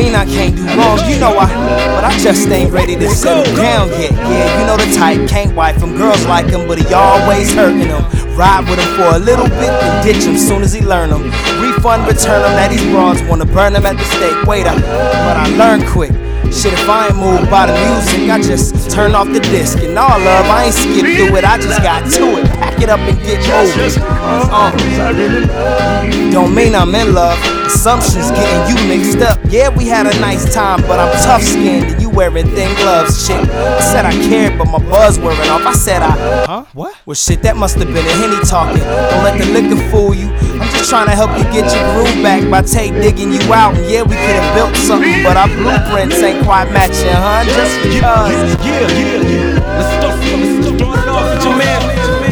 mean I can't do wrong, you know but I just ain't ready to settle down yet. Yeah, you know the type, can't wife him, girls like him, but he always hurting them. Ride with him for a little bit, then ditch him soon as he learn them. Refund, return him, now these broads wanna burn him at the stake. Wait up, but I learned quick. Shit, if I ain't moved by the music, I just turn off the disc. And all love, I ain't skip through it, I just got to it. Pack it up and get moving. Don't mean I'm in love. Assumptions getting you mixed up. Yeah, we had a nice time, but I'm tough skinned and you wearing thin gloves. Shit, I said I cared, but my buzz wearing off. I said what? Well shit, that must have been a Henny talking. Don't let the liquor fool you. I'm just trying to help you get your groove back by tape digging you out. And yeah, we could have built something, but our blueprints ain't quite matching, huh? Just because. Let's start it off with your man.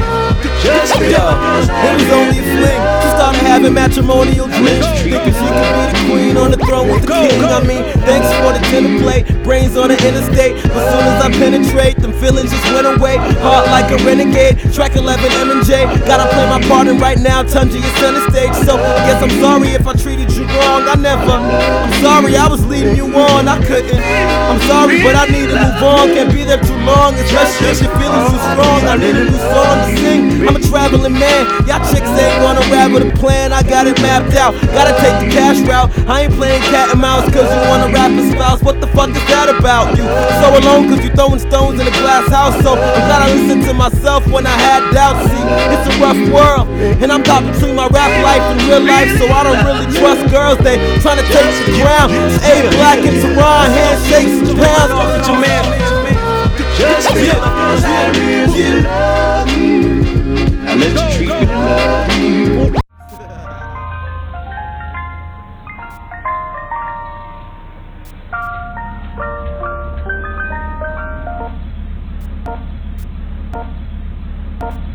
It was only a fling. She started having matrimonial dreams, thinking she could be the queen on the throne with the king. I mean, thanks for the dinner plate, brains on the interstate. But soon as I penetrate, them feelings just went away. Heart like a renegade, track 11 M&J. Gotta play my part in right now, Tunji is center stage. So I guess I'm sorry if I treated you wrong. I'm sorry I was leading you on, I couldn't. I'm sorry, but I need to move on. Can't be there too long, especially if your feelings too strong. I need a new song to sing. I'm a traveling man, y'all chicks ain't gonna ravel the plan. I got it mapped out, gotta take the cash route. I ain't playing cat and mouse cause you wanna rap a spouse. What the fuck is that about? You so alone cause you throwing stones in a glass house. So I'm glad I listened to myself when I had doubts. See, it's a rough world, and I'm caught between my rap life and real life. So I don't really trust girls, they tryna take the ground. It's A-Black and Teron, handshakes and pounds. With your man. I let you treat me. You